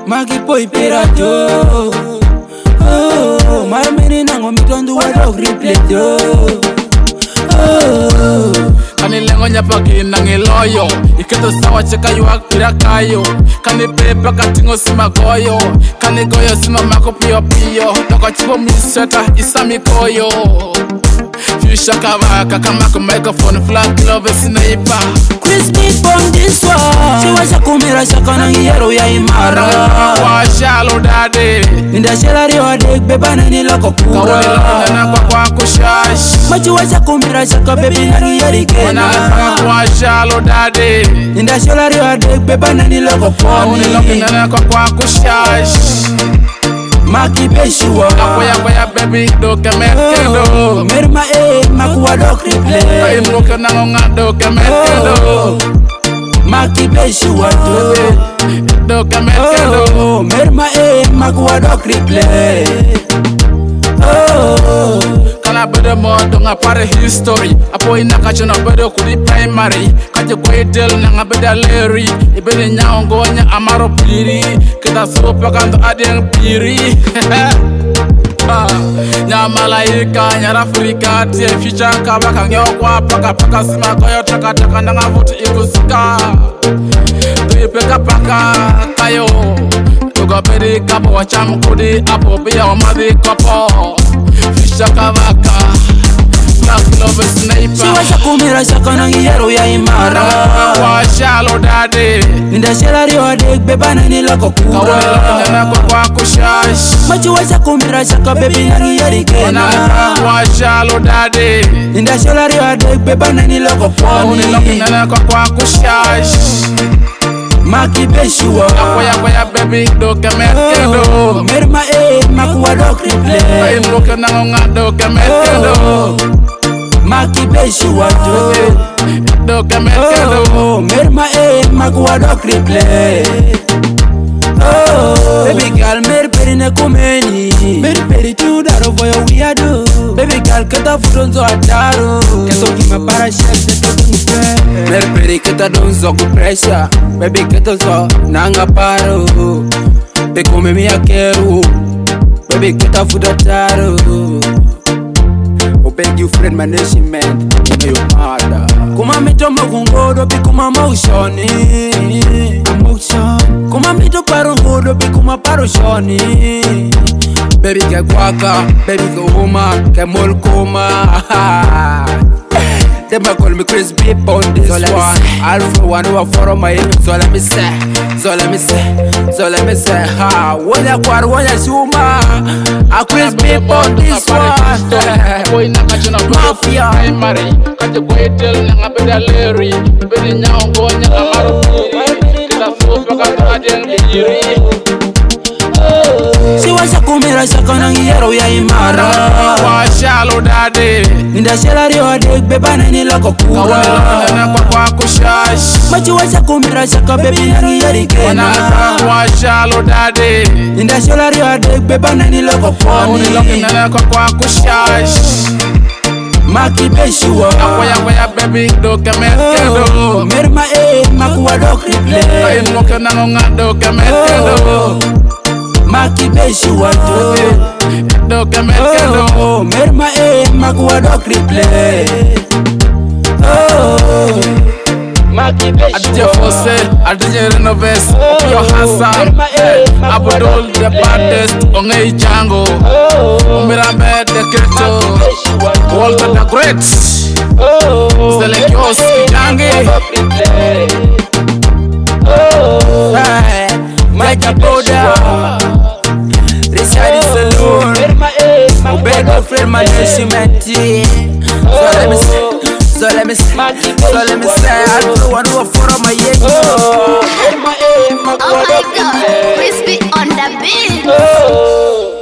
Magi poi pirato. Oh, my many nango mi don't do a dog replay. Oh, kani lengo nyapaki nangi loyo iketo sawa cheka yuak pirakayo kani pepa katingo sima goyo kani goyo sima mako pio pio toko chipo miseta isami koyo Fisha kavaka kamako microphone flat love sniper Crispy on this one. She was a kumira shakana hero ya imara. Kwa shallow daddy Ninda shelari wa dek beba nani loko kura. Kawali na kwa kushash Machi was a kumira shaka baby nani yeri kena. Kwa shallow daddy Ninda shelari wa dek beba nani loko poni. Kawali kwa kushash Maki Beshua Akwaya baby doke mekendo Merma makuwa dok replay Kaimuke nangonga doke mekendo Maki Beshua doke mekendo Merma makuwa dok replay Oh, Kala bede mo donga pare history Apo inaka chona bede kudi primary Kaje kwedel nanga bede leri Ibede nyaongo nya amaro piri Kita sopa kando adiang piri Nya malaika nya Afrika tie ficha kabaka nyokwa paka sima koyo taka nanga vuti ikusuka Tuipeka paka kayo Tuga bede kapo wacham kudi apo biya wamadi kopo Fisha kavaka Black love sniper she was a kumira shakana hero ya imara. Kwa shallow daddy Ninda shelari wa dek beba nani loko kura. Kawali kwa kushash Machi was a kumira shaka baby nani yeri kena. Kwa shallow daddy Ninda shelari wa dek beba nani loko poni. Kwa kushash Maki Beshua Akwaya baby doke mekendo Merma makuwa dok replay Kaimuke nangonga doke mekendo Maki Beshua doke mekendo Merma makuwa dok replay Oh, baby girl mer peri ne kumeni mer peri tu daro for your weirdo baby girl keta fudonzo ataro keso kima para chef mer peri keta donzo ku pressure baby keta zo nanga paro te come mi akeru baby keta fudataro beg you friend management you know your mother kuma mito magungodo bi kuma motioni emotion kuma mito paro ngodo bi kuma paro shoni baby ke kwaka baby ke uma ke mol kuma Them a call me Chris Beep on this one Alpha one who a follow my so let me say ha Wonya kwar wonya shuma A Chris Beep on this one Boy naka chona Mafia primary Kaje kwedel nanga beda leri Bede nyaongo nya amaro piri Kita sopa kando adiang piri she was a kumira shakana hero ya imara Kwa shallow daddy Ninda shelari wa dek beba nani loko kura Kawali kwa kushash Machi was a kumira shaka baby nani yeri kena Kwa shallow daddy Ninda shelari wa dek beba nani loko poni Kwa kushash Maki Beshua Akwaya baby doke mekendo Merma makuwa dok replay Kaimuke nangonga doke mekendo Maki Beshua doke mekendo Merma makuwa dok replay Maki Adije Fose, Adije Renoves, Opio Hassan Abdul the baddest, Ongei Django Umirambe the Keto Walter the Great Selekios Kijangi Mike Boda Richard Saloon Ubego friend management So let me say I don't want to follow my ego Oh my God, Crispy on the beat.